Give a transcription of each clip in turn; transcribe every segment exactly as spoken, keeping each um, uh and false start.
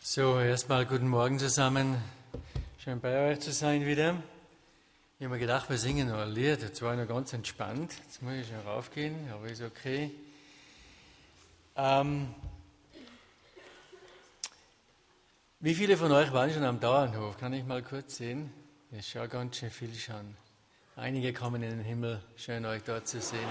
So, erstmal guten Morgen zusammen. Schön bei euch zu sein wieder. Ich habe mir gedacht, wir singen noch ein Lied. Jetzt war ich noch ganz entspannt. Jetzt muss ich schon raufgehen, aber ist okay. Ähm, wie viele von euch waren schon am Dauernhof? Kann ich mal kurz sehen? Es schaut ganz schön viel schon. Einige kommen in den Himmel. Schön, euch dort zu sehen.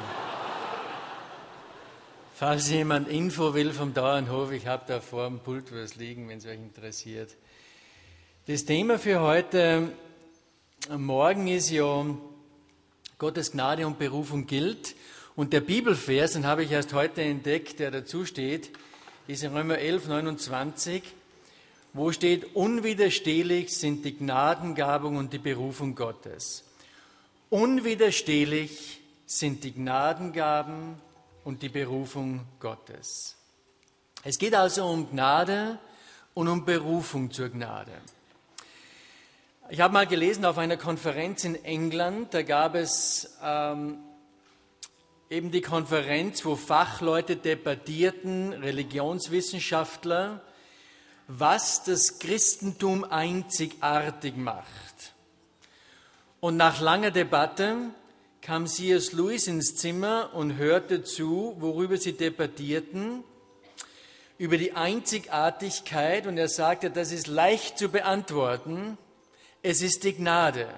Falls jemand Info will vom Dauernhof, ich habe da vor dem Pult was liegen, wenn es euch interessiert. Das Thema für heute Morgen ist ja, Gottes Gnade und Berufung gilt. Und der Bibelvers, den habe ich erst heute entdeckt, der dazu steht, ist in Römer elf, neunundzwanzig, wo steht, unwiderstehlich sind die Gnadengaben und die Berufung Gottes. Unwiderstehlich sind die Gnadengaben und die Berufung Gottes. Es geht also um Gnade und um Berufung zur Gnade. Ich habe mal gelesen auf einer Konferenz in England, da gab es ähm, eben die Konferenz, wo Fachleute debattierten, Religionswissenschaftler, was das Christentum einzigartig macht. Und nach langer Debatte kam C S Lewis ins Zimmer und hörte zu, worüber sie debattierten, über die Einzigartigkeit, und er sagte, das ist leicht zu beantworten, es ist die Gnade.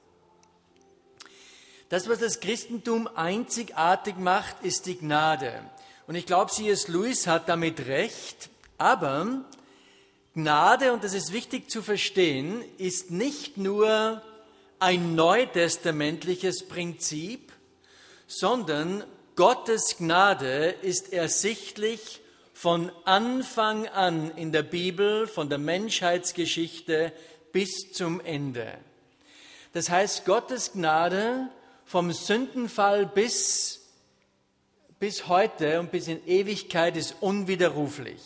Das, was das Christentum einzigartig macht, ist die Gnade. Und ich glaube, C S Lewis hat damit recht, aber Gnade, und das ist wichtig zu verstehen, ist nicht nur ein neutestamentliches Prinzip, sondern Gottes Gnade ist ersichtlich von Anfang an in der Bibel, von der Menschheitsgeschichte bis zum Ende. Das heißt, Gottes Gnade vom Sündenfall bis, bis heute und bis in Ewigkeit ist unwiderruflich.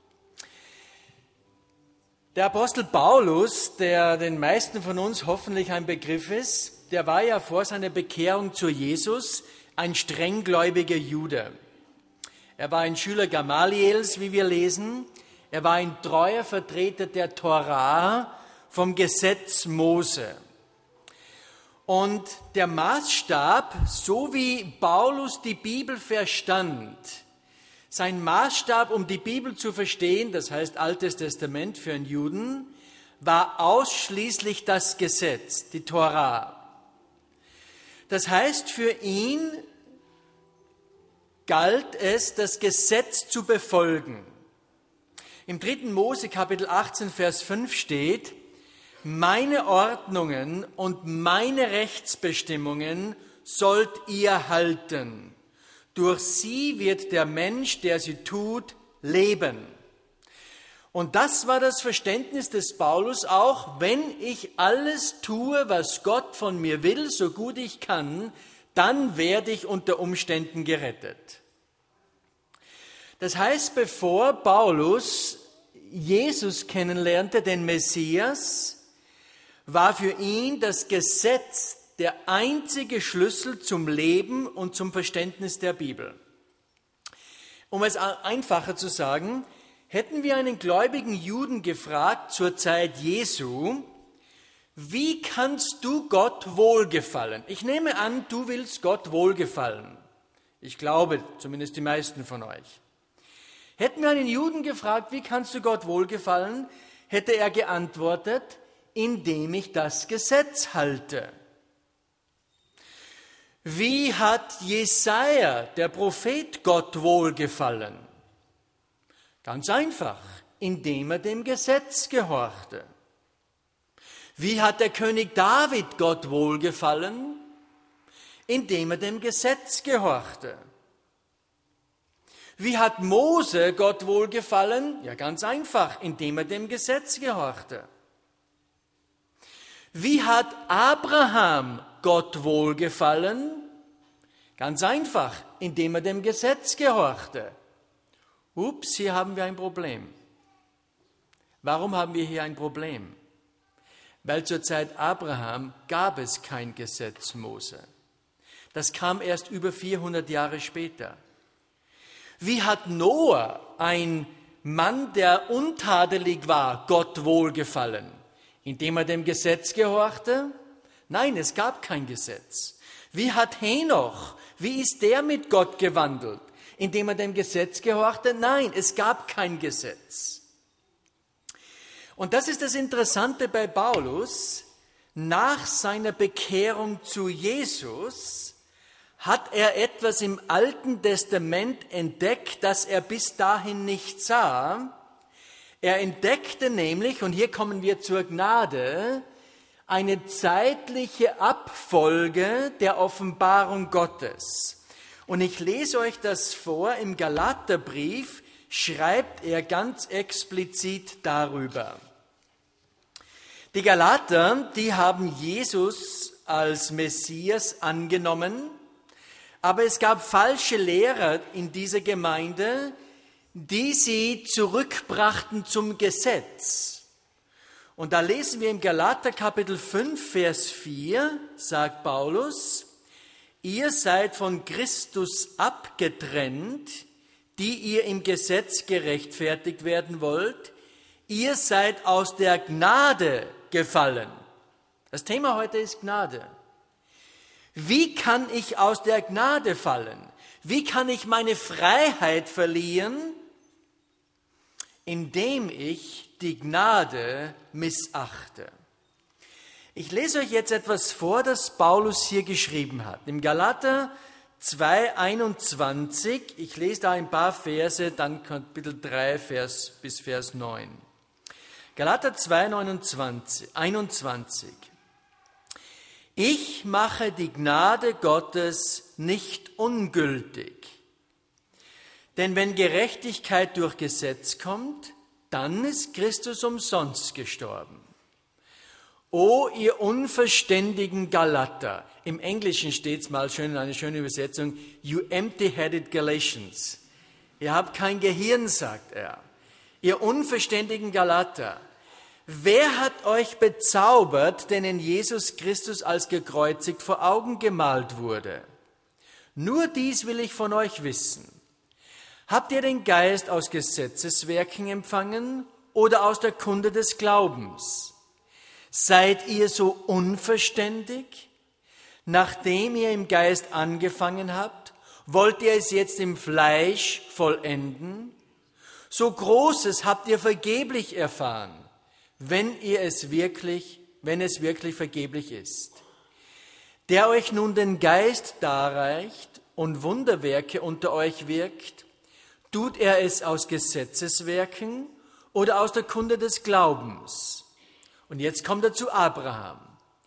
Der Apostel Paulus, der den meisten von uns hoffentlich ein Begriff ist, der war ja vor seiner Bekehrung zu Jesus ein strenggläubiger Jude. Er war ein Schüler Gamaliels, wie wir lesen. Er war ein treuer Vertreter der Tora vom Gesetz Mose. Und der Maßstab, so wie Paulus die Bibel verstand, sein Maßstab, um die Bibel zu verstehen, das heißt Altes Testament für einen Juden, war ausschließlich das Gesetz, die Tora. Das heißt, für ihn galt es, das Gesetz zu befolgen. Im dritten Mose Kapitel achtzehn, Vers fünf steht, meine Ordnungen und meine Rechtsbestimmungen sollt ihr halten. Durch sie wird der Mensch, der sie tut, leben. Und das war das Verständnis des Paulus auch, wenn ich alles tue, was Gott von mir will, so gut ich kann, dann werde ich unter Umständen gerettet. Das heißt, bevor Paulus Jesus kennenlernte, den Messias, war für ihn das Gesetz der einzige Schlüssel zum Leben und zum Verständnis der Bibel. Um es einfacher zu sagen, hätten wir einen gläubigen Juden gefragt zur Zeit Jesu, wie kannst du Gott wohlgefallen? Ich nehme an, du willst Gott wohlgefallen. Ich glaube, zumindest die meisten von euch. Hätten wir einen Juden gefragt, wie kannst du Gott wohlgefallen, hätte er geantwortet, indem ich das Gesetz halte. Wie hat Jesaja, der Prophet, Gott wohlgefallen? Ganz einfach, indem er dem Gesetz gehorchte. Wie hat der König David Gott wohlgefallen? Indem er dem Gesetz gehorchte. Wie hat Mose Gott wohlgefallen? Ja, ganz einfach, indem er dem Gesetz gehorchte. Wie hat Abraham Gott wohlgefallen? Ganz einfach, indem er dem Gesetz gehorchte. Ups, hier haben wir ein Problem. Warum haben wir hier ein Problem? Weil zur Zeit Abraham gab es kein Gesetz Mose. Das kam erst über vierhundert Jahre später. Wie hat Noah ein Mann, der untadelig war, Gott wohlgefallen? Indem er dem Gesetz gehorchte? Nein, es gab kein Gesetz. Wie hat Henoch, wie ist der mit Gott gewandelt? Indem er dem Gesetz gehorchte? Nein, es gab kein Gesetz. Und das ist das Interessante bei Paulus. Nach seiner Bekehrung zu Jesus hat er etwas im Alten Testament entdeckt, das er bis dahin nicht sah. Er entdeckte nämlich, und hier kommen wir zur Gnade, eine zeitliche Abfolge der Offenbarung Gottes. Und ich lese euch das vor, im Galaterbrief schreibt er ganz explizit darüber. Die Galater, die haben Jesus als Messias angenommen, aber es gab falsche Lehrer in dieser Gemeinde, die sie zurückbrachten zum Gesetz. Und da lesen wir im Galater Kapitel fünf, Vers vier, sagt Paulus, ihr seid von Christus abgetrennt, die ihr im Gesetz gerechtfertigt werden wollt. Ihr seid aus der Gnade gefallen. Das Thema heute ist Gnade. Wie kann ich aus der Gnade fallen? Wie kann ich meine Freiheit verlieren? Indem ich die Gnade missachte. Ich lese euch jetzt etwas vor, das Paulus hier geschrieben hat. Im Galater zwei, einundzwanzig, ich lese da ein paar Verse, dann Kapitel drei Vers bis Vers neun. Galater zwei, neunundzwanzig, einundzwanzig. Ich mache die Gnade Gottes nicht ungültig. Denn wenn Gerechtigkeit durch Gesetz kommt, dann ist Christus umsonst gestorben. O ihr unverständigen Galater, im Englischen steht es mal schön in einer schönen Übersetzung, you empty-headed Galatians. Ihr habt kein Gehirn, sagt er. Ihr unverständigen Galater, wer hat euch bezaubert, denn in Jesus Christus als gekreuzigt vor Augen gemalt wurde? Nur dies will ich von euch wissen. Habt ihr den Geist aus Gesetzeswerken empfangen oder aus der Kunde des Glaubens? Seid ihr so unverständig? Nachdem ihr im Geist angefangen habt, wollt ihr es jetzt im Fleisch vollenden? So Großes habt ihr vergeblich erfahren, wenn ihr es wirklich, wenn es wirklich vergeblich ist. Der euch nun den Geist darreicht und Wunderwerke unter euch wirkt, tut er es aus Gesetzeswerken oder aus der Kunde des Glaubens? Und jetzt kommt er zu Abraham.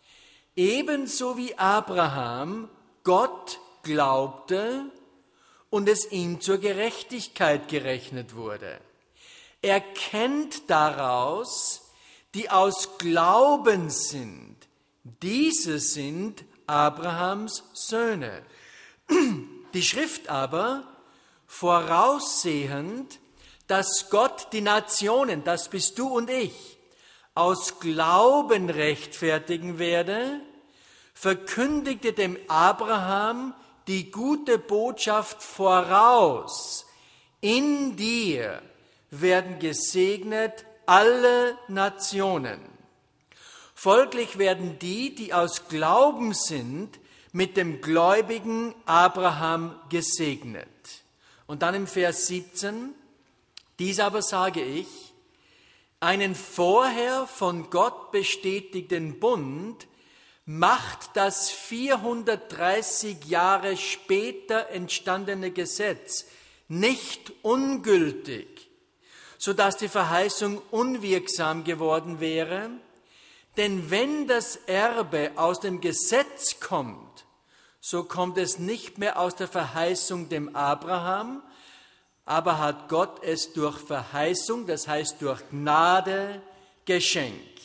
Ebenso wie Abraham Gott glaubte und es ihm zur Gerechtigkeit gerechnet wurde. Er kennt daraus, die aus Glauben sind. Diese sind Abrahams Söhne. Die Schrift aber, voraussehend, dass Gott die Nationen, das bist du und ich, aus Glauben rechtfertigen werde, verkündigte dem Abraham die gute Botschaft voraus. In dir werden gesegnet alle Nationen. Folglich werden die, die aus Glauben sind, mit dem gläubigen Abraham gesegnet. Und dann im Vers siebzehn, dies aber sage ich, einen vorher von Gott bestätigten Bund macht das vierhundertdreißig Jahre später entstandene Gesetz nicht ungültig, sodass die Verheißung unwirksam geworden wäre. Denn wenn das Erbe aus dem Gesetz kommt, so kommt es nicht mehr aus der Verheißung dem Abraham, aber hat Gott es durch Verheißung, das heißt durch Gnade, geschenkt.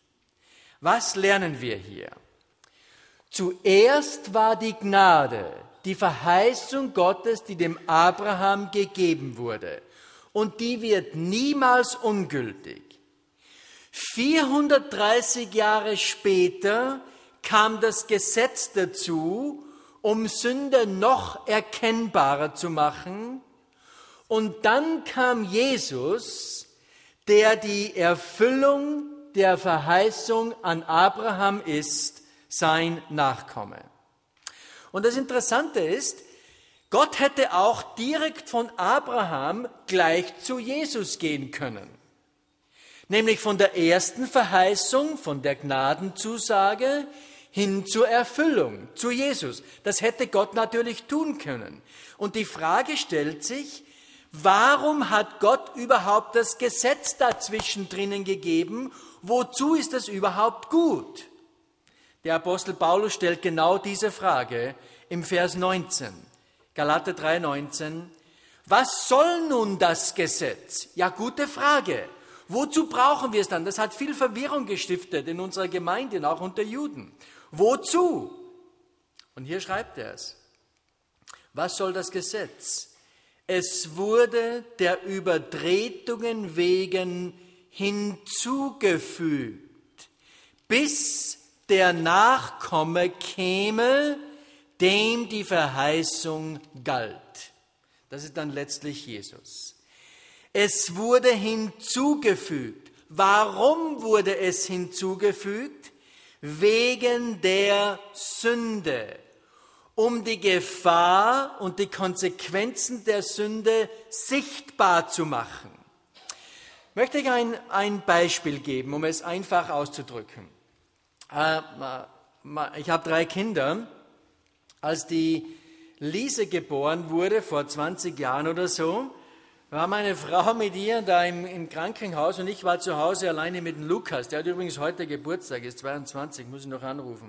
Was lernen wir hier? Zuerst war die Gnade, die Verheißung Gottes, die dem Abraham gegeben wurde. Und die wird niemals ungültig. vierhundertdreißig Jahre später kam das Gesetz dazu, um Sünde noch erkennbarer zu machen. Und dann kam Jesus, der die Erfüllung der Verheißung an Abraham ist, sein Nachkomme. Und das Interessante ist, Gott hätte auch direkt von Abraham gleich zu Jesus gehen können. Nämlich von der ersten Verheißung, von der Gnadenzusage hin zur Erfüllung, zu Jesus. Das hätte Gott natürlich tun können. Und die Frage stellt sich, warum hat Gott überhaupt das Gesetz dazwischen drinnen gegeben? Wozu ist das überhaupt gut? Der Apostel Paulus stellt genau diese Frage im Vers neunzehn. Galater drei, neunzehn. Was soll nun das Gesetz? Ja, gute Frage. Wozu brauchen wir es dann? Das hat viel Verwirrung gestiftet in unserer Gemeinde und auch unter Juden. Wozu? Und hier schreibt er es. Was soll das Gesetz? Es wurde der Übertretungen wegen hinzugefügt, bis der Nachkomme käme, dem die Verheißung galt. Das ist dann letztlich Jesus. Es wurde hinzugefügt. Warum wurde es hinzugefügt? Wegen der Sünde. Um die Gefahr und die Konsequenzen der Sünde sichtbar zu machen. Möchte ich ein, ein Beispiel geben, um es einfach auszudrücken. Äh, ich habe drei Kinder. Als die Lise geboren wurde, vor zwanzig Jahren oder so, war meine Frau mit ihr da im, im Krankenhaus und ich war zu Hause alleine mit dem Lukas. Der hat übrigens heute Geburtstag, ist zweiundzwanzig, muss ich noch anrufen.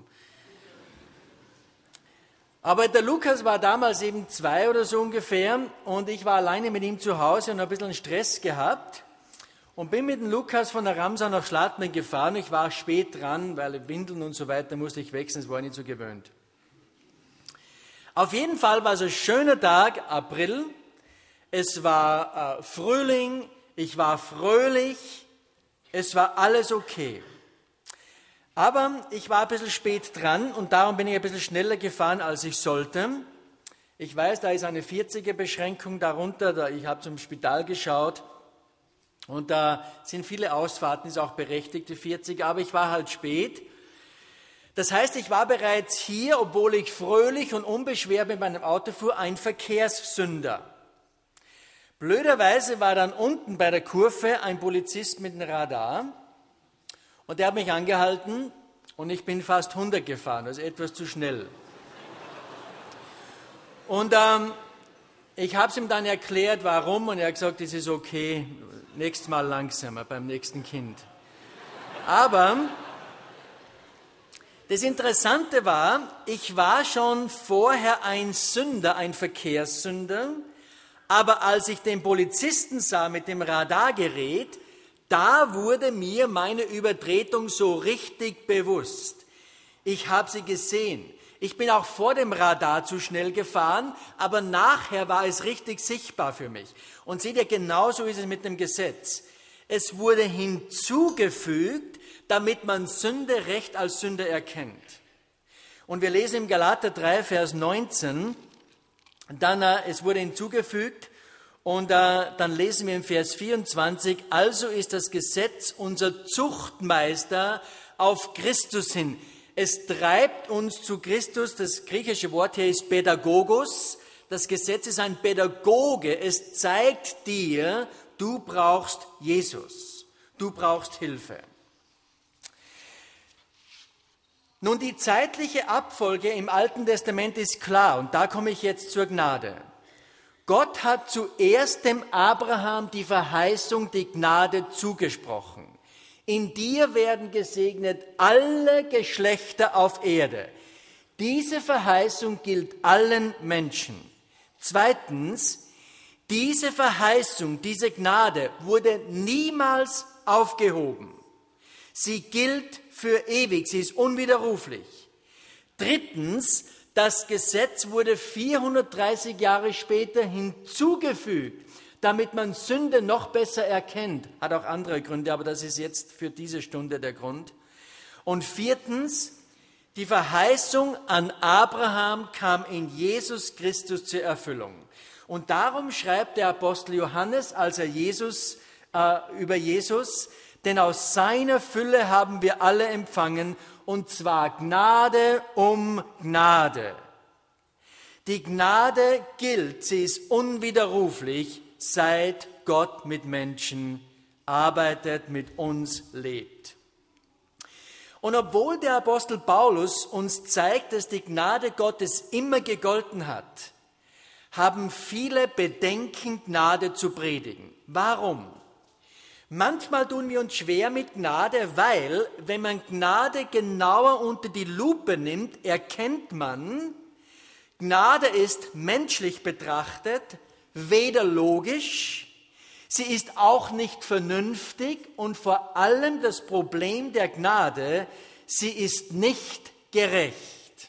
Aber der Lukas war damals eben zwei oder so ungefähr und ich war alleine mit ihm zu Hause und habe ein bisschen Stress gehabt und bin mit dem Lukas von der Ramsau nach Schladming gefahren. Ich war spät dran, weil Windeln und so weiter musste ich wechseln, das war ich nicht so gewöhnt. Auf jeden Fall war es ein schöner Tag, April. Es war äh, Frühling, ich war fröhlich, es war alles okay. Aber ich war ein bisschen spät dran und darum bin ich ein bisschen schneller gefahren, als ich sollte. Ich weiß, da ist eine vierziger-Beschränkung darunter, da ich habe zum Spital geschaut und da sind viele Ausfahrten, ist auch berechtigte vierzig, aber ich war halt spät. Das heißt, ich war bereits hier, obwohl ich fröhlich und unbeschwert mit meinem Auto fuhr, ein Verkehrssünder. Blöderweise war dann unten bei der Kurve ein Polizist mit einem Radar und der hat mich angehalten und ich bin fast hundert gefahren, also etwas zu schnell. Und ähm, ich habe es ihm dann erklärt, warum, und er hat gesagt, es ist okay, nächstes Mal langsamer beim nächsten Kind. Aber das Interessante war, ich war schon vorher ein Sünder, ein Verkehrssünder, aber als ich den Polizisten sah mit dem Radargerät, da wurde mir meine Übertretung so richtig bewusst. Ich habe sie gesehen. Ich bin auch vor dem Radar zu schnell gefahren, aber nachher war es richtig sichtbar für mich. Und seht ihr, genauso ist es mit dem Gesetz. Es wurde hinzugefügt, damit man Sünde recht als Sünde erkennt. Und wir lesen im Galater drei, Vers neunzehn, dann, äh, es wurde hinzugefügt, und äh, dann lesen wir im Vers vierundzwanzig, also ist das Gesetz unser Zuchtmeister auf Christus hin. Es treibt uns zu Christus, das griechische Wort hier ist Pädagogos, das Gesetz ist ein Pädagoge, es zeigt dir, du brauchst Jesus, du brauchst Hilfe. Nun, die zeitliche Abfolge im Alten Testament ist klar und da komme ich jetzt zur Gnade. Gott hat zuerst dem Abraham die Verheißung, die Gnade zugesprochen. In dir werden gesegnet alle Geschlechter auf Erde. Diese Verheißung gilt allen Menschen. Zweitens, diese Verheißung, diese Gnade wurde niemals aufgehoben. Sie gilt für ewig, sie ist unwiderruflich. Drittens, das Gesetz wurde vierhundertdreißig Jahre später hinzugefügt, damit man Sünde noch besser erkennt. Hat auch andere Gründe, aber das ist jetzt für diese Stunde der Grund. Und viertens, die Verheißung an Abraham kam in Jesus Christus zur Erfüllung. Und darum schreibt der Apostel Johannes, als er Jesus, äh, über Jesus, denn aus seiner Fülle haben wir alle empfangen, und zwar Gnade um Gnade. Die Gnade gilt, sie ist unwiderruflich, seit Gott mit Menschen arbeitet, mit uns lebt. Und obwohl der Apostel Paulus uns zeigt, dass die Gnade Gottes immer gegolten hat, haben viele Bedenken, Gnade zu predigen. Warum? Manchmal tun wir uns schwer mit Gnade, weil, wenn man Gnade genauer unter die Lupe nimmt, erkennt man, Gnade ist menschlich betrachtet weder logisch, sie ist auch nicht vernünftig und vor allem das Problem der Gnade, sie ist nicht gerecht.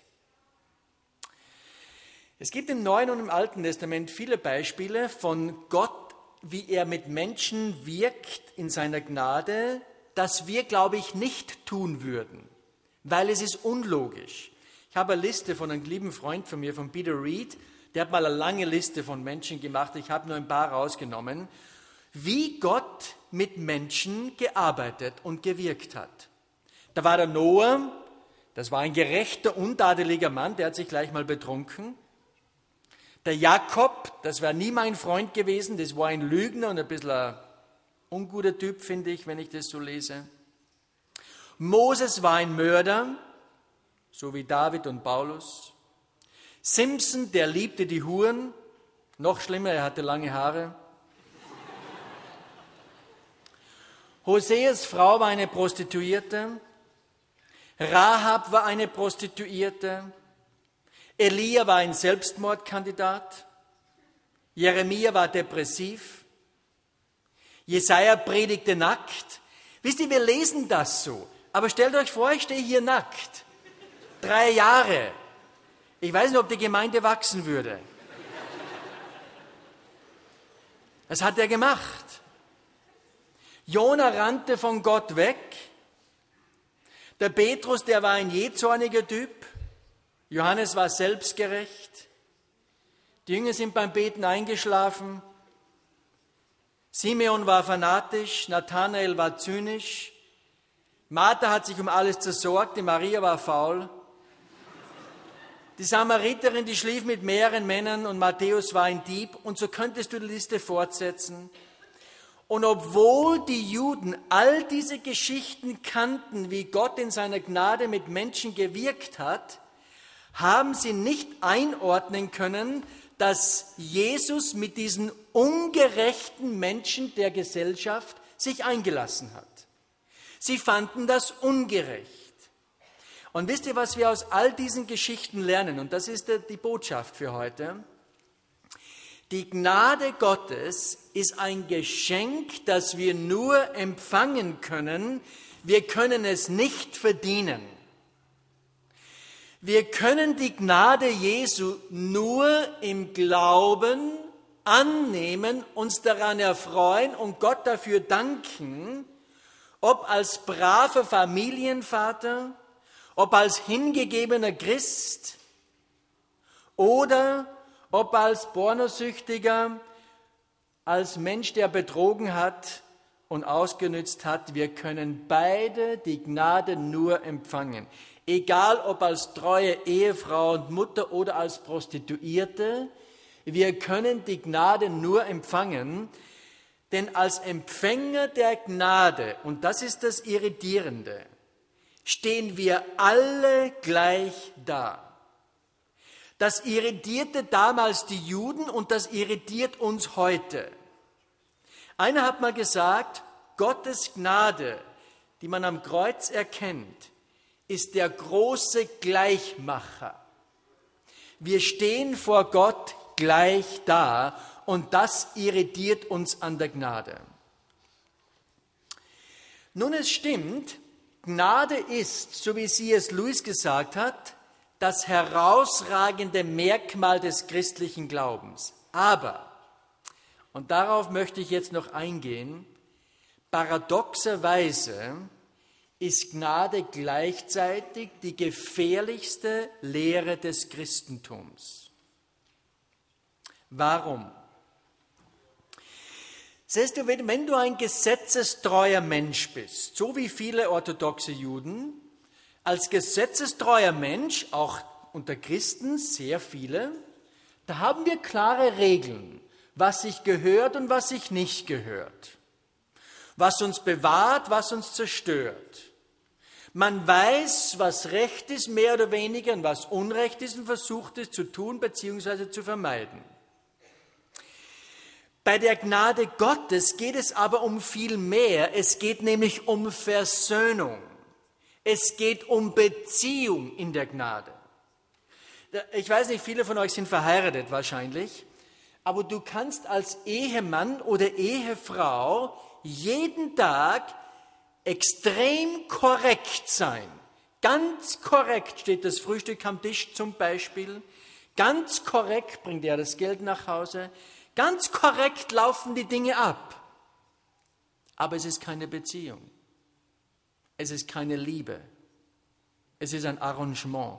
Es gibt im Neuen und im Alten Testament viele Beispiele von Gott, wie er mit Menschen wirkt in seiner Gnade, das wir, glaube ich, nicht tun würden, weil es ist unlogisch. Ich habe eine Liste von einem lieben Freund von mir, von Peter Reed, der hat mal eine lange Liste von Menschen gemacht, ich habe nur ein paar rausgenommen, wie Gott mit Menschen gearbeitet und gewirkt hat. Da war der Noah, das war ein gerechter, untadeliger Mann, der hat sich gleich mal betrunken. Der Jakob, das war nie mein Freund gewesen, das war ein Lügner und ein bisschen ein unguter Typ, finde ich, wenn ich das so lese. Moses war ein Mörder, so wie David und Paulus. Simson, der liebte die Huren, noch schlimmer, er hatte lange Haare. Hoseas Frau war eine Prostituierte, Rahab war eine Prostituierte, Elia war ein Selbstmordkandidat, Jeremia war depressiv, Jesaja predigte nackt. Wisst ihr, wir lesen das so, aber stellt euch vor, ich stehe hier nackt, drei Jahre. Ich weiß nicht, ob die Gemeinde wachsen würde. Das hat er gemacht. Jona rannte von Gott weg. Der Petrus, der war ein jähzorniger Typ. Johannes war selbstgerecht. Die Jünger sind beim Beten eingeschlafen. Simeon war fanatisch. Nathanael war zynisch. Martha hat sich um alles zersorgt. Die Maria war faul. Die Samariterin, die schlief mit mehreren Männern und Matthäus war ein Dieb. Und so könntest du die Liste fortsetzen. Und obwohl die Juden all diese Geschichten kannten, wie Gott in seiner Gnade mit Menschen gewirkt hat, haben sie nicht einordnen können, dass Jesus mit diesen ungerechten Menschen der Gesellschaft sich eingelassen hat. Sie fanden das ungerecht. Und wisst ihr, was wir aus all diesen Geschichten lernen? Und das ist die Botschaft für heute. Die Gnade Gottes ist ein Geschenk, das wir nur empfangen können. Wir können es nicht verdienen. Wir können die Gnade Jesu nur im Glauben annehmen, uns daran erfreuen und Gott dafür danken, ob als braver Familienvater, ob als hingegebener Christ oder ob als Pornosüchtiger, als Mensch, der betrogen hat und ausgenützt hat. Wir können beide die Gnade nur empfangen. Egal ob als treue Ehefrau und Mutter oder als Prostituierte, wir können die Gnade nur empfangen, denn als Empfänger der Gnade, und das ist das Irritierende, stehen wir alle gleich da. Das irritierte damals die Juden und das irritiert uns heute. Einer hat mal gesagt, Gottes Gnade, die man am Kreuz erkennt, ist der große Gleichmacher. Wir stehen vor Gott gleich da und das irritiert uns an der Gnade. Nun, es stimmt, Gnade ist, so wie C S Lewis gesagt hat, das herausragende Merkmal des christlichen Glaubens. Aber, und darauf möchte ich jetzt noch eingehen, paradoxerweise ist Gnade gleichzeitig die gefährlichste Lehre des Christentums. Warum? Siehst du, wenn du ein gesetzestreuer Mensch bist, so wie viele orthodoxe Juden, als gesetzestreuer Mensch, auch unter Christen sehr viele, da haben wir klare Regeln, was sich gehört und was sich nicht gehört, was uns bewahrt, was uns zerstört. Man weiß, was Recht ist, mehr oder weniger, und was Unrecht ist und versucht es zu tun bzw. zu vermeiden. Bei der Gnade Gottes geht es aber um viel mehr. Es geht nämlich um Versöhnung. Es geht um Beziehung in der Gnade. Ich weiß nicht, viele von euch sind verheiratet wahrscheinlich, aber du kannst als Ehemann oder Ehefrau jeden Tag extrem korrekt sein. Ganz korrekt steht das Frühstück am Tisch zum Beispiel. Ganz korrekt bringt er das Geld nach Hause. Ganz korrekt laufen die Dinge ab. Aber es ist keine Beziehung. Es ist keine Liebe. Es ist ein Arrangement.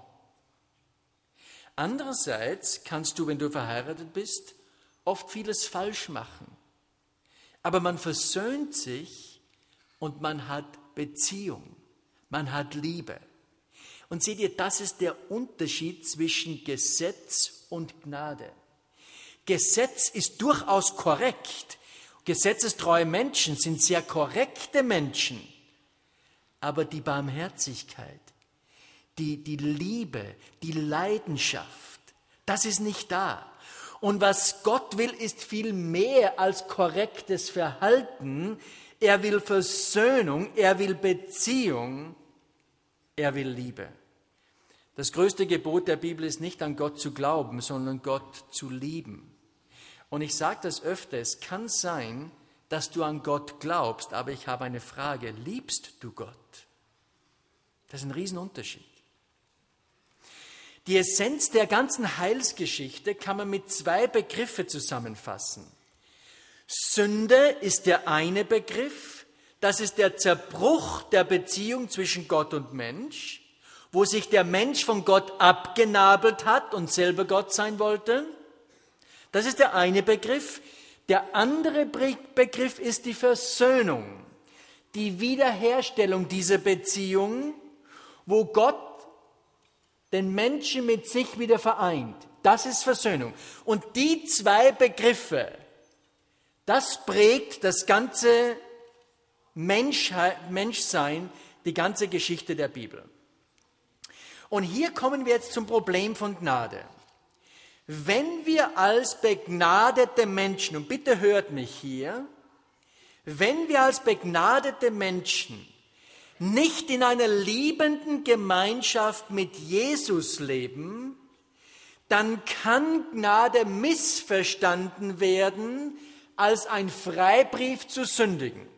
Andererseits kannst du, wenn du verheiratet bist, oft vieles falsch machen. Aber man versöhnt sich und man hat Beziehung. Man hat Liebe. Und seht ihr, das ist der Unterschied zwischen Gesetz und Gnade. Gesetz ist durchaus korrekt. Gesetzestreue Menschen sind sehr korrekte Menschen. Aber die Barmherzigkeit, die, die Liebe, die Leidenschaft, das ist nicht da. Und was Gott will, ist viel mehr als korrektes Verhalten. Er will Versöhnung, er will Beziehung, er will Liebe. Das größte Gebot der Bibel ist nicht an Gott zu glauben, sondern Gott zu lieben. Und ich sage das öfter, es kann sein, dass du an Gott glaubst, aber ich habe eine Frage, liebst du Gott? Das ist ein Riesenunterschied. Die Essenz der ganzen Heilsgeschichte kann man mit zwei Begriffen zusammenfassen. Sünde ist der eine Begriff, das ist der Zerbruch der Beziehung zwischen Gott und Mensch, wo sich der Mensch von Gott abgenabelt hat und selber Gott sein wollte. Das ist der eine Begriff. Der andere Begriff ist die Versöhnung, die Wiederherstellung dieser Beziehung, wo Gott den Menschen mit sich wieder vereint. Das ist Versöhnung. Und die zwei Begriffe, das prägt das ganze Menschheit, Menschsein, die ganze Geschichte der Bibel. Und hier kommen wir jetzt zum Problem von Gnade. Wenn wir als begnadete Menschen, und bitte hört mich hier, wenn wir als begnadete Menschen nicht in einer liebenden Gemeinschaft mit Jesus leben, dann kann Gnade missverstanden werden als ein Freibrief zu sündigen.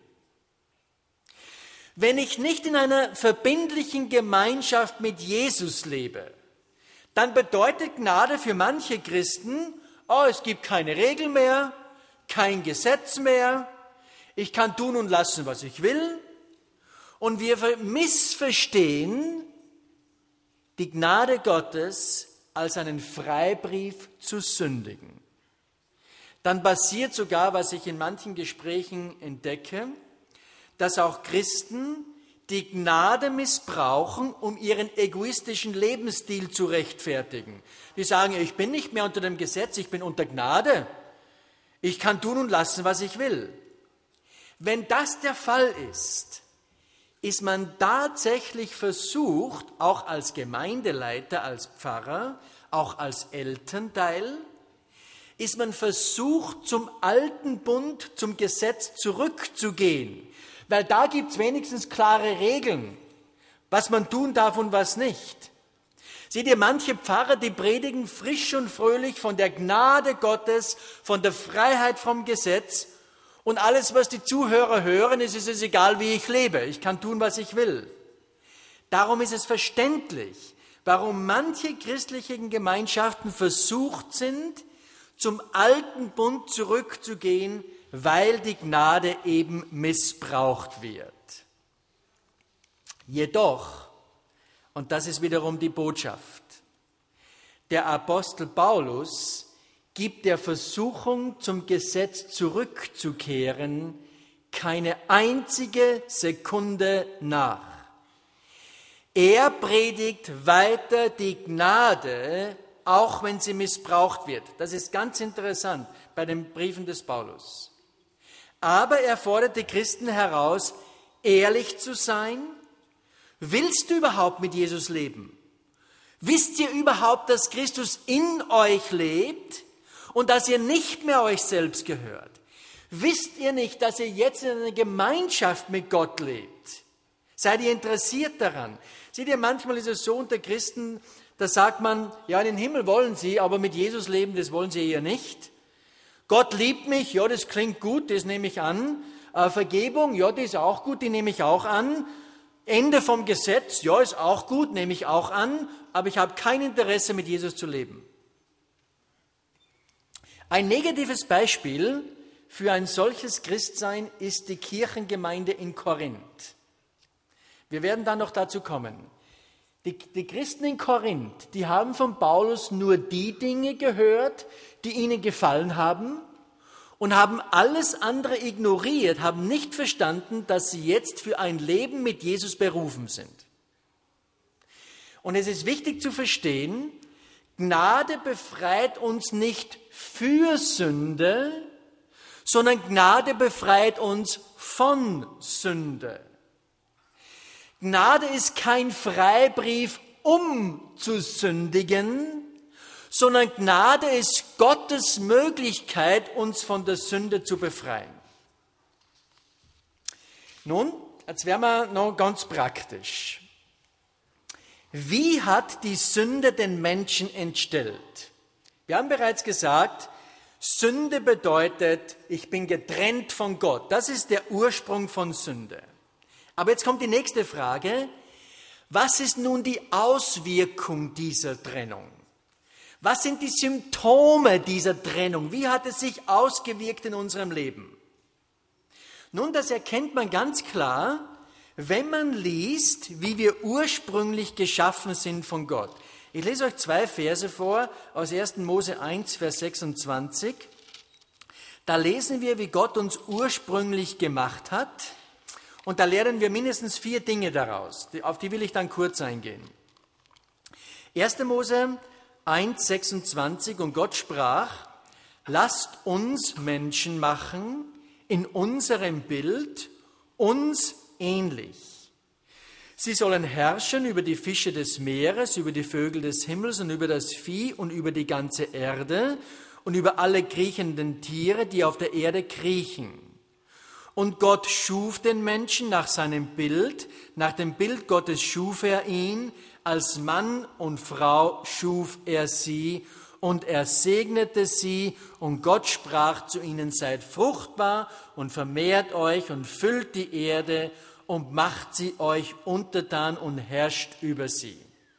Wenn ich nicht in einer verbindlichen Gemeinschaft mit Jesus lebe, dann bedeutet Gnade für manche Christen, oh, es gibt keine Regel mehr, kein Gesetz mehr, ich kann tun und lassen, was ich will. Und wir missverstehen die Gnade Gottes als einen Freibrief zu sündigen. Dann passiert sogar, was ich in manchen Gesprächen entdecke, dass auch Christen die Gnade missbrauchen, um ihren egoistischen Lebensstil zu rechtfertigen. Die sagen, ich bin nicht mehr unter dem Gesetz, ich bin unter Gnade. Ich kann tun und lassen, was ich will. Wenn das der Fall ist, ist man tatsächlich versucht, auch als Gemeindeleiter, als Pfarrer, auch als Elternteil, ist man versucht, zum alten Bund, zum Gesetz zurückzugehen. Weil da gibt es wenigstens klare Regeln, was man tun darf und was nicht. Seht ihr, manche Pfarrer, die predigen frisch und fröhlich von der Gnade Gottes, von der Freiheit vom Gesetz, und alles, was die Zuhörer hören, ist, ist es egal, wie ich lebe. Ich kann tun, was ich will. Darum ist es verständlich, warum manche christlichen Gemeinschaften versucht sind, zum alten Bund zurückzugehen, weil die Gnade eben missbraucht wird. Jedoch, und das ist wiederum die Botschaft, der Apostel Paulus gibt der Versuchung, zum Gesetz zurückzukehren, keine einzige Sekunde nach. Er predigt weiter die Gnade, auch wenn sie missbraucht wird. Das ist ganz interessant bei den Briefen des Paulus. Aber er fordert die Christen heraus, ehrlich zu sein. Willst du überhaupt mit Jesus leben? Wisst ihr überhaupt, dass Christus in euch lebt und dass ihr nicht mehr euch selbst gehört? Wisst ihr nicht, dass ihr jetzt in einer Gemeinschaft mit Gott lebt? Seid ihr interessiert daran? Seht ihr, manchmal ist es so unter Christen, da sagt man, ja, in den Himmel wollen sie, aber mit Jesus leben, das wollen sie eher nicht. Gott liebt mich, ja, das klingt gut, das nehme ich an. Äh, Vergebung, ja, die ist auch gut, die nehme ich auch an. Ende vom Gesetz, ja, ist auch gut, nehme ich auch an, aber ich habe kein Interesse, mit Jesus zu leben. Ein negatives Beispiel für ein solches Christsein ist die Kirchengemeinde in Korinth. Wir werden dann noch dazu kommen. Die, die Christen in Korinth, die haben von Paulus nur die Dinge gehört, die ihnen gefallen haben und haben alles andere ignoriert, haben nicht verstanden, dass sie jetzt für ein Leben mit Jesus berufen sind. Und es ist wichtig zu verstehen, Gnade befreit uns nicht für Sünde, sondern Gnade befreit uns von Sünde. Gnade ist kein Freibrief, um zu sündigen, sondern Gnade ist Gottes Möglichkeit, uns von der Sünde zu befreien. Nun, jetzt werden wir noch ganz praktisch. Wie hat die Sünde den Menschen entstellt? Wir haben bereits gesagt, Sünde bedeutet, ich bin getrennt von Gott. Das ist der Ursprung von Sünde. Aber jetzt kommt die nächste Frage. Was ist nun die Auswirkung dieser Trennung? Was sind die Symptome dieser Trennung? Wie hat es sich ausgewirkt in unserem Leben? Nun, das erkennt man ganz klar, wenn man liest, wie wir ursprünglich geschaffen sind von Gott. Ich lese euch zwei Verse vor aus ersten Mose eins, Vers sechsundzwanzig. Da lesen wir, wie Gott uns ursprünglich gemacht hat. Und da lernen wir mindestens vier Dinge daraus. Auf die will ich dann kurz eingehen. erster Mose eins, sechsundzwanzig. Und Gott sprach, lasst uns Menschen machen in unserem Bild, uns ähnlich. Sie sollen herrschen über die Fische des Meeres, über die Vögel des Himmels und über das Vieh und über die ganze Erde und über alle kriechenden Tiere, die auf der Erde kriechen. Und Gott schuf den Menschen nach seinem Bild, nach dem Bild Gottes schuf er ihn, als Mann und Frau schuf er sie und er segnete sie und Gott sprach zu ihnen, seid fruchtbar und vermehrt euch und füllt die Erde und macht sie euch untertan und herrscht über sie.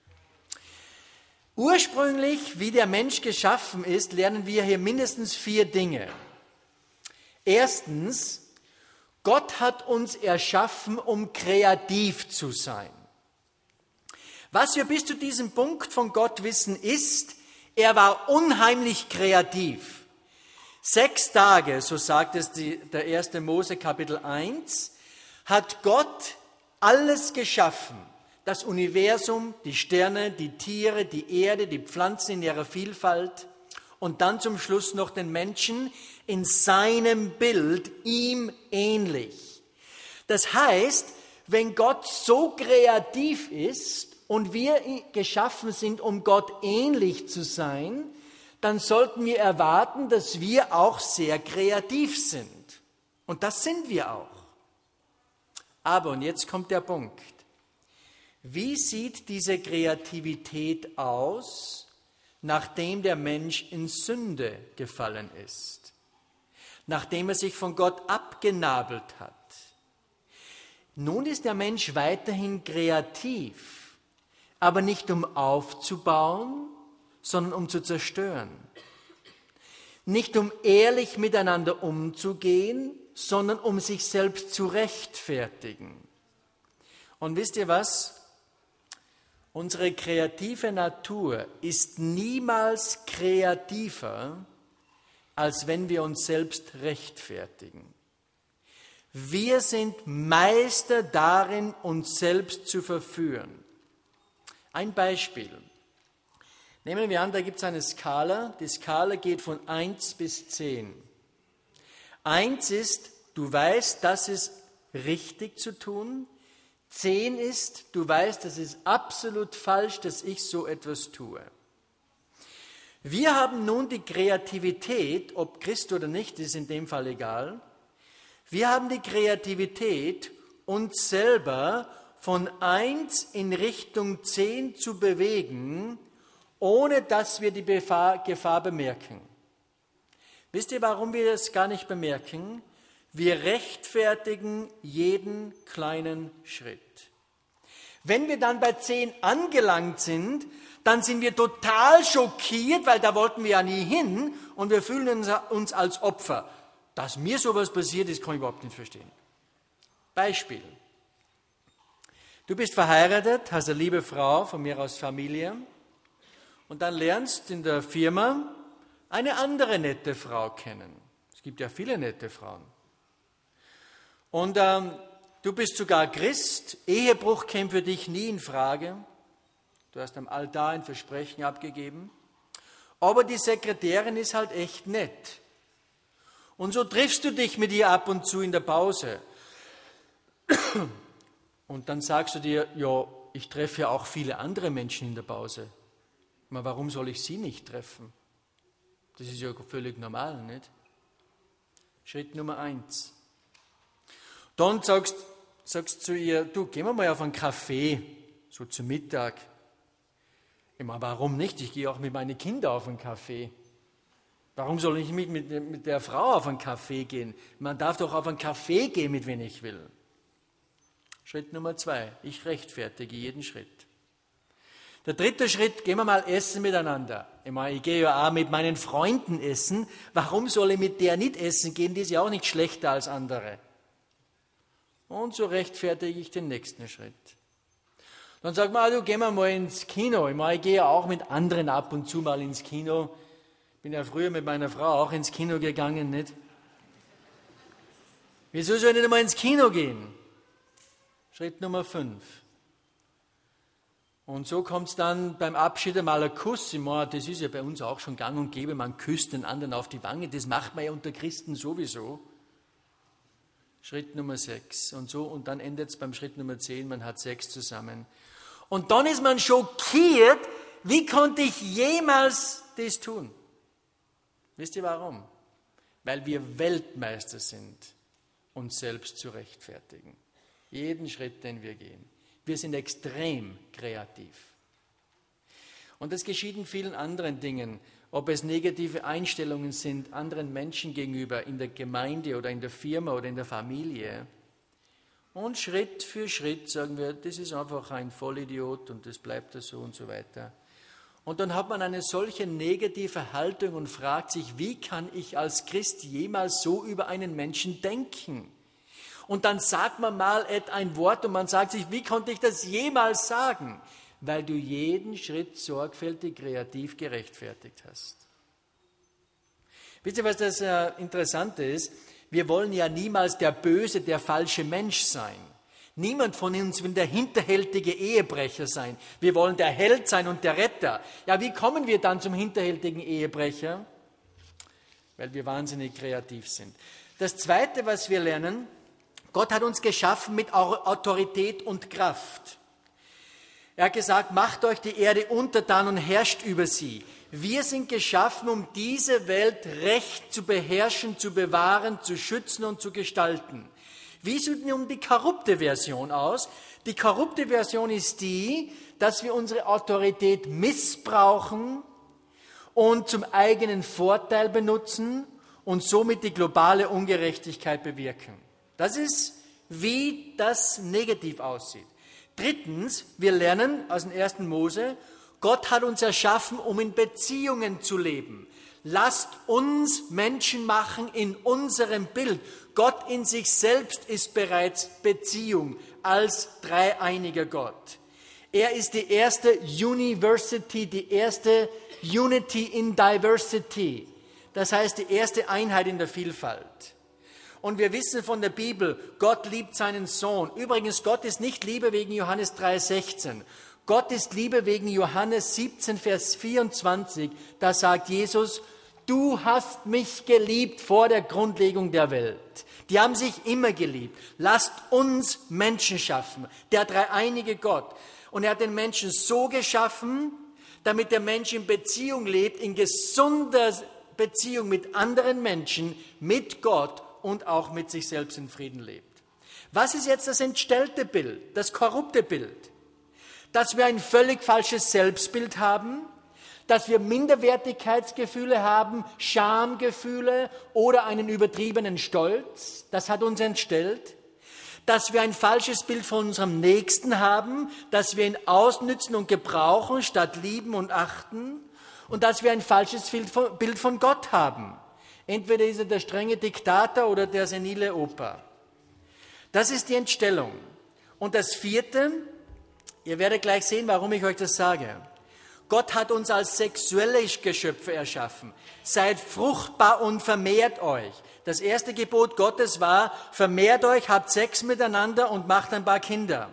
Ursprünglich, wie der Mensch geschaffen ist, lernen wir hier mindestens vier Dinge. Erstens, Gott hat uns erschaffen, um kreativ zu sein. Was wir bis zu diesem Punkt von Gott wissen, ist, er war unheimlich kreativ. Sechs Tage, so sagt es die, der erste Mose Kapitel eins, hat Gott alles geschaffen. Das Universum, die Sterne, die Tiere, die Erde, die Pflanzen in ihrer Vielfalt und dann zum Schluss noch den Menschen in seinem Bild, ihm ähnlich. Das heißt, wenn Gott so kreativ ist und wir geschaffen sind, um Gott ähnlich zu sein, dann sollten wir erwarten, dass wir auch sehr kreativ sind. Und das sind wir auch. Aber, und jetzt kommt der Punkt, wie sieht diese Kreativität aus, nachdem der Mensch in Sünde gefallen ist, nachdem er sich von Gott abgenabelt hat? Nun ist der Mensch weiterhin kreativ, aber nicht um aufzubauen, sondern um zu zerstören. Nicht um ehrlich miteinander umzugehen, sondern um sich selbst zu rechtfertigen. Und wisst ihr was? Unsere kreative Natur ist niemals kreativer als wenn wir uns selbst rechtfertigen. Wir sind Meister darin, uns selbst zu verführen. Ein Beispiel. Nehmen wir an, da gibt es eine Skala. Die Skala geht von eins bis zehn. eins ist, du weißt, das ist richtig zu tun. zehn ist, du weißt, das ist absolut falsch, dass ich so etwas tue. Wir haben nun die Kreativität, ob Christ oder nicht, ist in dem Fall egal. Wir haben die Kreativität, uns selber von eins in Richtung zehn zu bewegen, ohne dass wir die Gefahr bemerken. Wisst ihr, warum wir das gar nicht bemerken? Wir rechtfertigen jeden kleinen Schritt. Wenn wir dann bei zehn angelangt sind, dann sind wir total schockiert, weil da wollten wir ja nie hin und wir fühlen uns als Opfer. Dass mir sowas passiert ist, kann ich überhaupt nicht verstehen. Beispiel. Du bist verheiratet, hast eine liebe Frau, von mir aus Familie, und dann lernst in der Firma eine andere nette Frau kennen. Es gibt ja viele nette Frauen. Und ähm, du bist sogar Christ, Ehebruch käme für dich nie in Frage. Du hast am Altar ein Versprechen abgegeben. Aber die Sekretärin ist halt echt nett. Und so triffst du dich mit ihr ab und zu in der Pause. Und dann sagst du dir, ja, ich treffe ja auch viele andere Menschen in der Pause. Aber warum soll ich sie nicht treffen? Das ist ja völlig normal, nicht? Schritt Nummer eins. Dann sagst du zu ihr, du, gehen wir mal auf einen Kaffee, so zum Mittag. Ich meine, warum nicht? Ich gehe auch mit meinen Kindern auf einen Kaffee. Warum soll ich mit, mit, mit der Frau auf einen Kaffee gehen? Man darf doch auf einen Kaffee gehen, mit wem ich will. Schritt Nummer zwei. Ich rechtfertige jeden Schritt. Der dritte Schritt, gehen wir mal essen miteinander. Ich meine, ich gehe ja auch mit meinen Freunden essen. Warum soll ich mit der nicht essen gehen? Die ist ja auch nicht schlechter als andere. Und so rechtfertige ich den nächsten Schritt. Dann sagt man, also gehen wir mal ins Kino. Ich meine, ich gehe ja auch mit anderen ab und zu mal ins Kino. Bin ja früher mit meiner Frau auch ins Kino gegangen, nicht? Wieso soll ich nicht einmal ins Kino gehen? Schritt Nummer fünf. Und so kommt es dann beim Abschied einmal ein Kuss. Ich meine, das ist ja bei uns auch schon gang und gäbe. Man küsst den anderen auf die Wange. Das macht man ja unter Christen sowieso. Schritt Nummer sechs. Und so, und dann endet es beim Schritt Nummer zehn. Man hat Sex zusammen. Und dann ist man schockiert. Wie konnte ich jemals das tun? Wisst ihr warum? Weil wir Weltmeister sind, uns selbst zu rechtfertigen. Jeden Schritt, den wir gehen. Wir sind extrem kreativ. Und das geschieht in vielen anderen Dingen, ob es negative Einstellungen sind anderen Menschen gegenüber, in der Gemeinde oder in der Firma oder in der Familie. Und Schritt für Schritt sagen wir, das ist einfach ein Vollidiot und das bleibt da so und so weiter. Und dann hat man eine solche negative Haltung und fragt sich, wie kann ich als Christ jemals so über einen Menschen denken? Und dann sagt man mal ein Wort und man sagt sich, wie konnte ich das jemals sagen? Weil du jeden Schritt sorgfältig, kreativ gerechtfertigt hast. Wisst ihr, was das Interessante ist? Wir wollen ja niemals der böse, der falsche Mensch sein. Niemand von uns will der hinterhältige Ehebrecher sein. Wir wollen der Held sein und der Retter. Ja, wie kommen wir dann zum hinterhältigen Ehebrecher? Weil wir wahnsinnig kreativ sind. Das Zweite, was wir lernen, Gott hat uns geschaffen mit Autorität und Kraft. Er hat gesagt, macht euch die Erde untertan und herrscht über sie. Wir sind geschaffen, um diese Welt recht zu beherrschen, zu bewahren, zu schützen und zu gestalten. Wie sieht nun die korrupte Version aus? Die korrupte Version ist die, dass wir unsere Autorität missbrauchen und zum eigenen Vorteil benutzen und somit die globale Ungerechtigkeit bewirken. Das ist, wie das negativ aussieht. Drittens, wir lernen aus dem ersten Mose, Gott hat uns erschaffen, um in Beziehungen zu leben. Lasst uns Menschen machen in unserem Bild. Gott in sich selbst ist bereits Beziehung als dreieiniger Gott. Er ist die erste University, die erste Unity in Diversity. Das heißt, die erste Einheit in der Vielfalt. Und wir wissen von der Bibel, Gott liebt seinen Sohn. Übrigens, Gott ist nicht Liebe wegen Johannes drei sechzehn. Gott ist Liebe wegen Johannes siebzehn, Vers vierundzwanzig. Da sagt Jesus, du hast mich geliebt vor der Grundlegung der Welt. Die haben sich immer geliebt. Lasst uns Menschen schaffen. Der dreieinige Gott. Und er hat den Menschen so geschaffen, damit der Mensch in Beziehung lebt, in gesunder Beziehung mit anderen Menschen, mit Gott und auch mit sich selbst in Frieden lebt. Was ist jetzt das entstellte Bild, das korrupte Bild? Dass wir ein völlig falsches Selbstbild haben, dass wir Minderwertigkeitsgefühle haben, Schamgefühle oder einen übertriebenen Stolz, das hat uns entstellt. Dass wir ein falsches Bild von unserem Nächsten haben, dass wir ihn ausnützen und gebrauchen, statt lieben und achten. Und dass wir ein falsches Bild von Gott haben. Entweder ist er der strenge Diktator oder der senile Opa. Das ist die Entstellung. Und das vierte, ihr werdet gleich sehen, warum ich euch das sage. Gott hat uns als sexuelle Geschöpfe erschaffen. Seid fruchtbar und vermehrt euch. Das erste Gebot Gottes war, vermehrt euch, habt Sex miteinander und macht ein paar Kinder.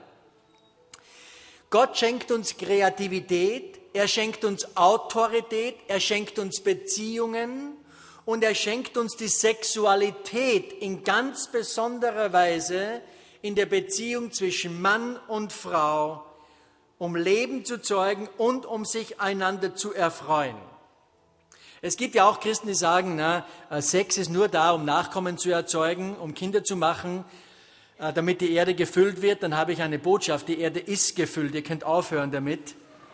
Gott schenkt uns Kreativität, er schenkt uns Autorität, er schenkt uns Beziehungen und er schenkt uns die Sexualität in ganz besonderer Weise in der Beziehung zwischen Mann und Frau, um Leben zu zeugen und um sich einander zu erfreuen. Es gibt ja auch Christen, die sagen, na, Sex ist nur da, um Nachkommen zu erzeugen, um Kinder zu machen, damit die Erde gefüllt wird. Dann habe ich eine Botschaft, die Erde ist gefüllt, ihr könnt aufhören damit.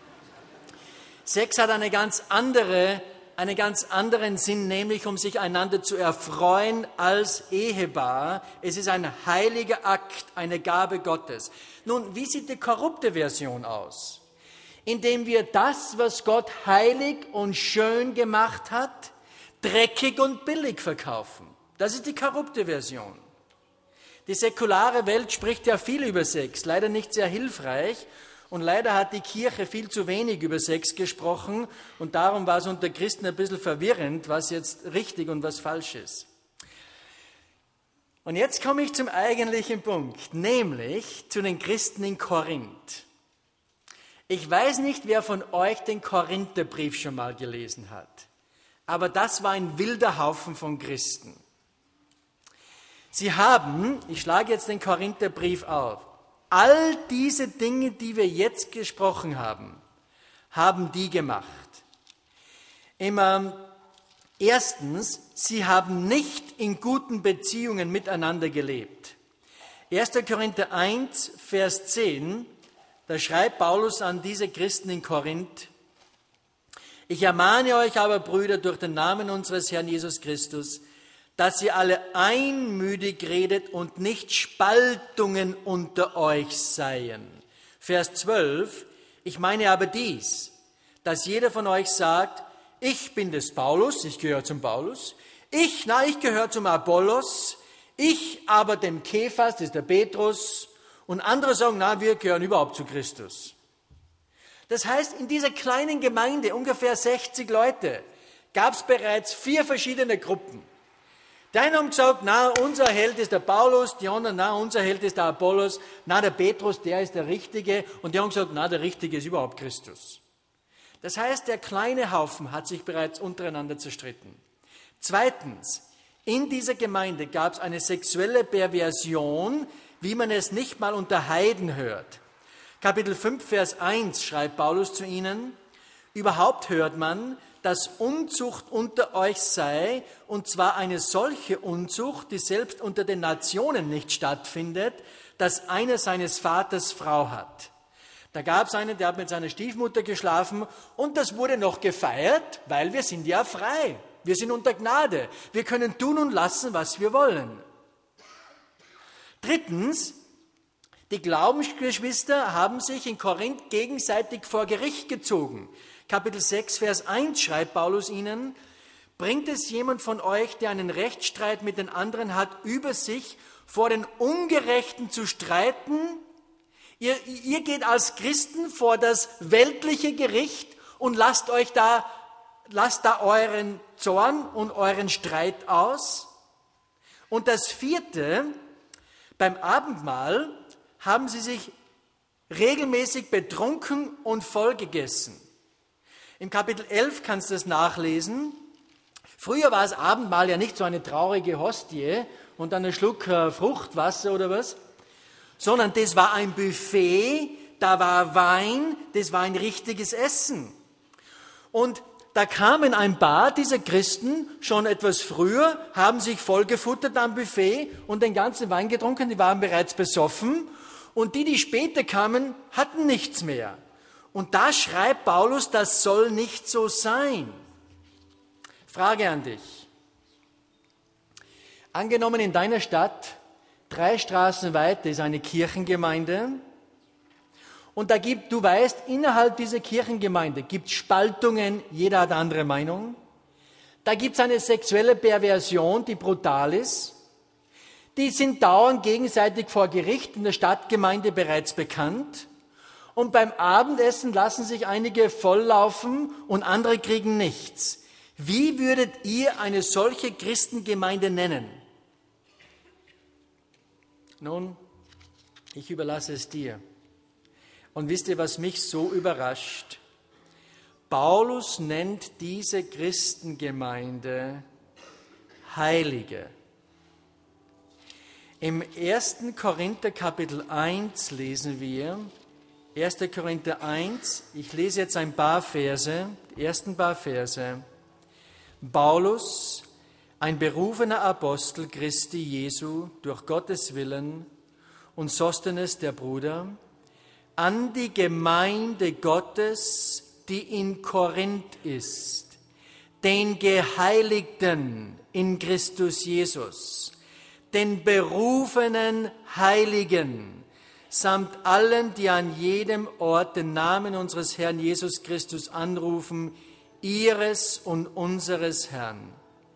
Sex hat eine ganz andere, einen ganz anderen Sinn, nämlich um sich einander zu erfreuen als Ehepaar. Es ist ein heiliger Akt, eine Gabe Gottes. Nun, wie sieht die korrupte Version aus? Indem wir das, was Gott heilig und schön gemacht hat, dreckig und billig verkaufen. Das ist die korrupte Version. Die säkulare Welt spricht ja viel über Sex, leider nicht sehr hilfreich. Und leider hat die Kirche viel zu wenig über Sex gesprochen. Und darum war es unter Christen ein bisschen verwirrend, was jetzt richtig und was falsch ist. Und jetzt komme ich zum eigentlichen Punkt, nämlich zu den Christen in Korinth. Ich weiß nicht, wer von euch den Korintherbrief schon mal gelesen hat, aber das war ein wilder Haufen von Christen. Sie haben, ich schlage jetzt den Korintherbrief auf, all diese Dinge, die wir jetzt gesprochen haben, haben die gemacht. Immer erstens, sie haben nicht in guten Beziehungen miteinander gelebt. erster Korinther eins, Vers zehn, da schreibt Paulus an diese Christen in Korinth, ich ermahne euch aber, Brüder, durch den Namen unseres Herrn Jesus Christus, dass ihr alle einmütig redet und nicht Spaltungen unter euch seien. Vers zwölf, ich meine aber dies, dass jeder von euch sagt, ich bin des Paulus, ich gehöre zum Paulus, ich, na, ich gehöre zum Apollos, ich aber dem Kephas, das ist der Petrus, und andere sagen, na, wir gehören überhaupt zu Christus. Das heißt, in dieser kleinen Gemeinde, ungefähr sechzig Leute, gab es bereits vier verschiedene Gruppen. Die einen haben gesagt, na, unser Held ist der Paulus, die anderen, na, unser Held ist der Apollos, na, der Petrus, der ist der Richtige, und die haben gesagt, na, der Richtige ist überhaupt Christus. Das heißt, der kleine Haufen hat sich bereits untereinander zerstritten. Zweitens, in dieser Gemeinde gab es eine sexuelle Perversion, wie man es nicht mal unter Heiden hört. Kapitel fünf, Vers eins schreibt Paulus zu ihnen, überhaupt hört man, dass Unzucht unter euch sei, und zwar eine solche Unzucht, die selbst unter den Nationen nicht stattfindet, dass einer seines Vaters Frau hat. Da gab es einen, der hat mit seiner Stiefmutter geschlafen und das wurde noch gefeiert, weil wir sind ja frei. Wir sind unter Gnade. Wir können tun und lassen, was wir wollen. Drittens, die Glaubensgeschwister haben sich in Korinth gegenseitig vor Gericht gezogen. Kapitel sechs, Vers eins schreibt Paulus ihnen, bringt es jemand von euch, der einen Rechtsstreit mit den anderen hat, über sich vor den Ungerechten zu streiten? Ihr, ihr geht als Christen vor das weltliche Gericht und lasst euch da lasst da euren Zorn und euren Streit aus. Und das vierte, beim Abendmahl haben sie sich regelmäßig betrunken und voll gegessen. Im Kapitel elf kannst du das nachlesen. Früher war das Abendmahl ja nicht so eine traurige Hostie und dann ein Schluck äh, Fruchtwasser oder was, sondern das war ein Buffet, da war Wein, das war ein richtiges Essen. Und da kamen ein paar dieser Christen schon etwas früher, haben sich vollgefuttert am Buffet und den ganzen Wein getrunken, die waren bereits besoffen. Und die, die später kamen, hatten nichts mehr. Und da schreibt Paulus, das soll nicht so sein. Frage an dich. Angenommen in deiner Stadt, drei Straßen weiter ist eine Kirchengemeinde. Und da gibt, du weißt, innerhalb dieser Kirchengemeinde gibt es Spaltungen, jeder hat eine andere Meinung. Da gibt es eine sexuelle Perversion, die brutal ist. Die sind dauernd gegenseitig vor Gericht in der Stadtgemeinde bereits bekannt. Und beim Abendessen lassen sich einige volllaufen und andere kriegen nichts. Wie würdet ihr eine solche Christengemeinde nennen? Nun, ich überlasse es dir. Und wisst ihr, was mich so überrascht? Paulus nennt diese Christengemeinde Heilige. Im ersten Korinther Kapitel eins lesen wir, erster Korinther eins, ich lese jetzt ein paar Verse, die ersten paar Verse. Paulus, ein berufener Apostel Christi Jesu durch Gottes Willen und Sosthenes der Bruder, an die Gemeinde Gottes, die in Korinth ist, den Geheiligten in Christus Jesus, den berufenen Heiligen, samt allen, die an jedem Ort den Namen unseres Herrn Jesus Christus anrufen, ihres und unseres Herrn.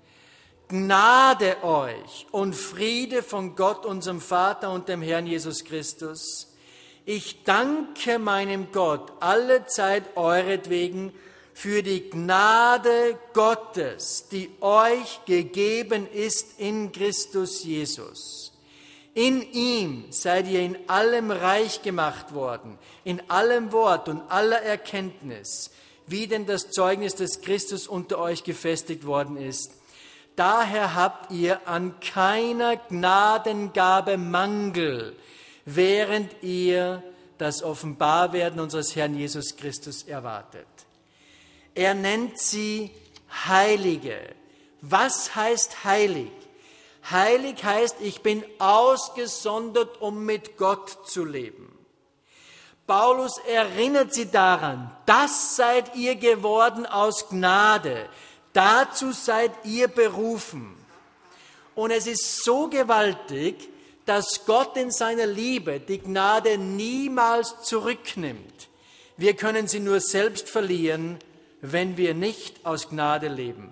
Gnade euch und Friede von Gott, unserem Vater und dem Herrn Jesus Christus. Ich danke meinem Gott allezeit euretwegen für die Gnade Gottes, die euch gegeben ist in Christus Jesus. In ihm seid ihr in allem reich gemacht worden, in allem Wort und aller Erkenntnis, wie denn das Zeugnis des Christus unter euch gefestigt worden ist. Daher habt ihr an keiner Gnadengabe Mangel, während ihr das Offenbarwerden unseres Herrn Jesus Christus erwartet. Er nennt sie Heilige. Was heißt heilig? Heilig heißt, ich bin ausgesondert, um mit Gott zu leben. Paulus erinnert sie daran, das seid ihr geworden aus Gnade, dazu seid ihr berufen. Und es ist so gewaltig, dass Gott in seiner Liebe die Gnade niemals zurücknimmt. Wir können sie nur selbst verlieren, wenn wir nicht aus Gnade leben.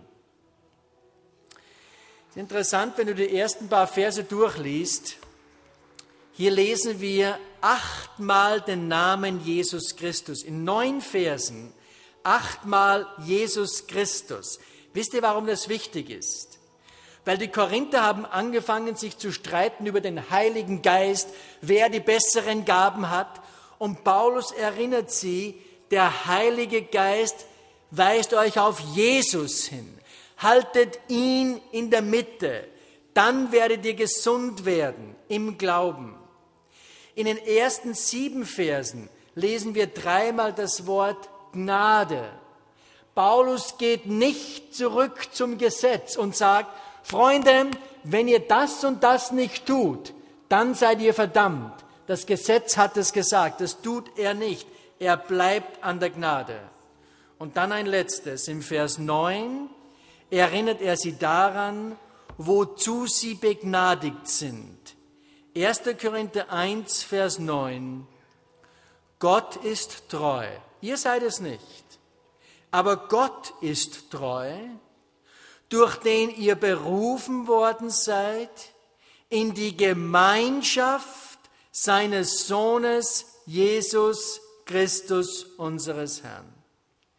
Es ist interessant, wenn du die ersten paar Verse durchliest. Hier lesen wir achtmal den Namen Jesus Christus. In neun Versen achtmal Jesus Christus. Wisst ihr, warum das wichtig ist? Weil die Korinther haben angefangen, sich zu streiten über den Heiligen Geist, wer die besseren Gaben hat. Und Paulus erinnert sie, der Heilige Geist weist euch auf Jesus hin. Haltet ihn in der Mitte, dann werdet ihr gesund werden im Glauben. In den ersten sieben Versen lesen wir dreimal das Wort Gnade. Paulus geht nicht zurück zum Gesetz und sagt, Freunde, wenn ihr das und das nicht tut, dann seid ihr verdammt. Das Gesetz hat es gesagt, das tut er nicht. Er bleibt an der Gnade. Und dann ein letztes, im Vers neun erinnert er sie daran, wozu sie begnadigt sind. erster Korinther eins, Vers neun. Gott ist treu. Ihr seid es nicht. Aber Gott ist treu, durch den ihr berufen worden seid in die Gemeinschaft seines Sohnes Jesus Christus, unseres Herrn.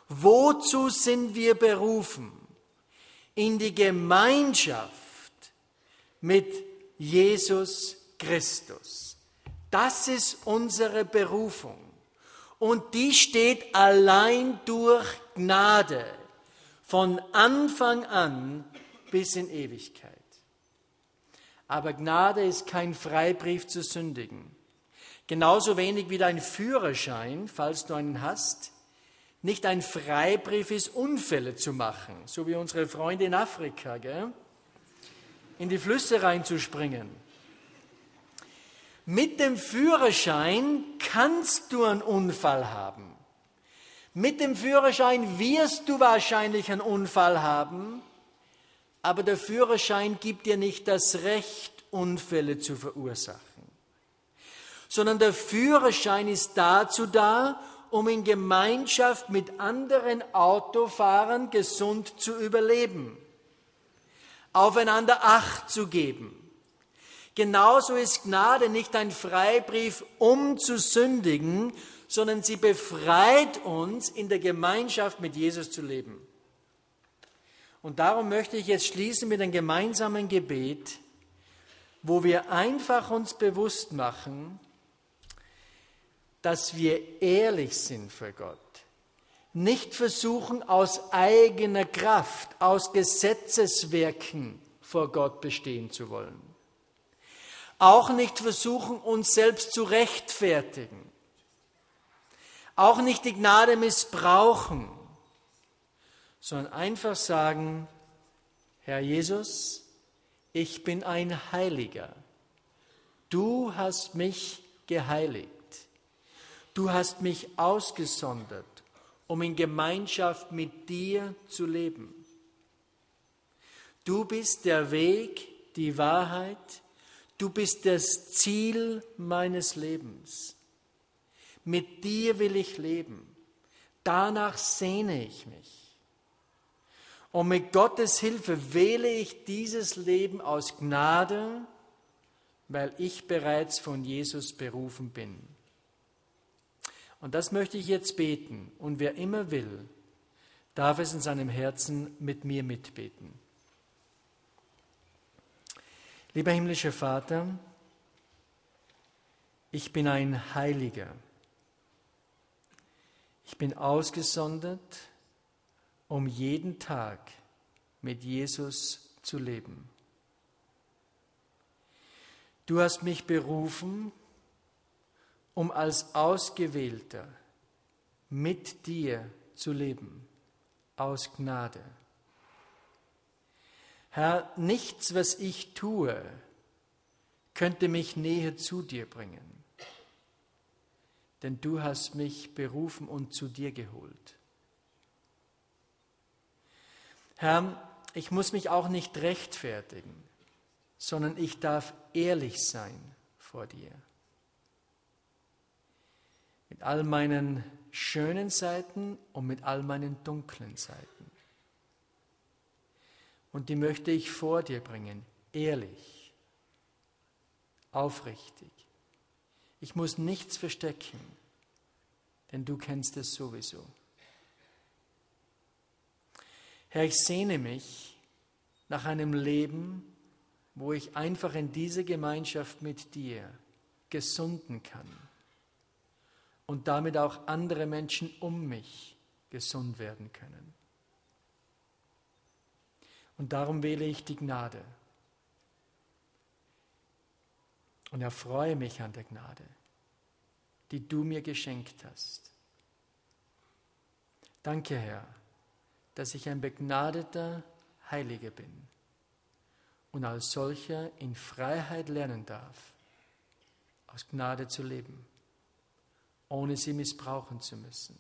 Wozu sind wir berufen? In die Gemeinschaft mit Jesus Christus. Das ist unsere Berufung. Und die steht allein durch Gnade von Anfang an bis in Ewigkeit. Aber Gnade ist kein Freibrief zu sündigen. Genauso wenig wie dein Führerschein, falls du einen hast, nicht ein Freibrief ist, Unfälle zu machen, so wie unsere Freunde in Afrika, gell? In die Flüsse reinzuspringen. Mit dem Führerschein kannst du einen Unfall haben. Mit dem Führerschein wirst du wahrscheinlich einen Unfall haben, aber der Führerschein gibt dir nicht das Recht, Unfälle zu verursachen. Sondern der Führerschein ist dazu da, um in Gemeinschaft mit anderen Autofahrern gesund zu überleben, aufeinander Acht zu geben. Genauso ist Gnade nicht ein Freibrief, um zu sündigen, sondern sie befreit uns, in der Gemeinschaft mit Jesus zu leben. Und darum möchte ich jetzt schließen mit einem gemeinsamen Gebet, wo wir einfach uns bewusst machen, dass wir ehrlich sind für Gott. Nicht versuchen, aus eigener Kraft, aus Gesetzeswerken vor Gott bestehen zu wollen. Auch nicht versuchen, uns selbst zu rechtfertigen. Auch nicht die Gnade missbrauchen, sondern einfach sagen, Herr Jesus, ich bin ein Heiliger. Du hast mich geheiligt. Du hast mich ausgesondert, um in Gemeinschaft mit dir zu leben. Du bist der Weg, die Wahrheit. Du bist das Ziel meines Lebens. Mit dir will ich leben. Danach sehne ich mich. Und mit Gottes Hilfe wähle ich dieses Leben aus Gnade, weil ich bereits von Jesus berufen bin. Und das möchte ich jetzt beten. Und wer immer will, darf es in seinem Herzen mit mir mitbeten. Lieber himmlischer Vater, ich bin ein Heiliger. Ich bin ausgesondert, um jeden Tag mit Jesus zu leben. Du hast mich berufen, um als Ausgewählter mit dir zu leben, aus Gnade. Herr, nichts, was ich tue, könnte mich näher zu dir bringen, denn du hast mich berufen und zu dir geholt. Herr, ich muss mich auch nicht rechtfertigen, sondern ich darf ehrlich sein vor dir. Mit all meinen schönen Seiten und mit all meinen dunklen Seiten. Und die möchte ich vor dir bringen, ehrlich, aufrichtig. Ich muss nichts verstecken, denn du kennst es sowieso. Herr, ich sehne mich nach einem Leben, wo ich einfach in dieser Gemeinschaft mit dir gesunden kann und damit auch andere Menschen um mich gesund werden können. Und darum wähle ich die Gnade und erfreue mich an der Gnade, die du mir geschenkt hast. Danke, Herr, dass ich ein begnadeter Heiliger bin und als solcher in Freiheit lernen darf, aus Gnade zu leben, ohne sie missbrauchen zu müssen.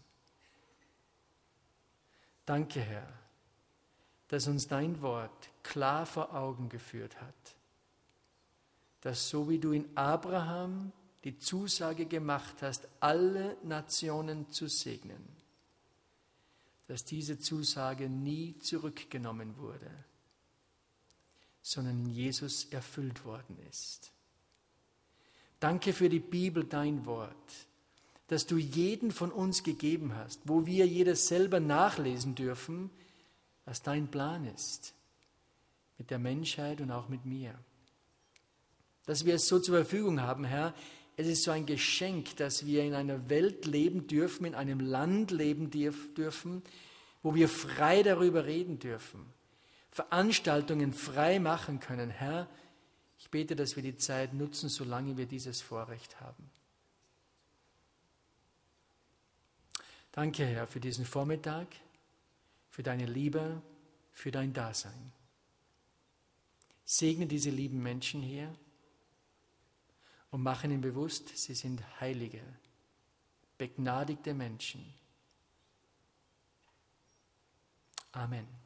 Danke, Herr, dass uns dein Wort klar vor Augen geführt hat, dass so wie du in Abraham die Zusage gemacht hast, alle Nationen zu segnen, dass diese Zusage nie zurückgenommen wurde, sondern in Jesus erfüllt worden ist. Danke für die Bibel, dein Wort, das du jeden von uns gegeben hast, wo wir jedes selber nachlesen dürfen, was dein Plan ist mit der Menschheit und auch mit mir. Dass wir es so zur Verfügung haben, Herr, es ist so ein Geschenk, dass wir in einer Welt leben dürfen, in einem Land leben dürfen, wo wir frei darüber reden dürfen, Veranstaltungen frei machen können. Herr, ich bete, dass wir die Zeit nutzen, solange wir dieses Vorrecht haben. Danke, Herr, für diesen Vormittag, für deine Liebe, für dein Dasein. Segne diese lieben Menschen hier und mache ihnen bewusst, sie sind heilige, begnadigte Menschen. Amen.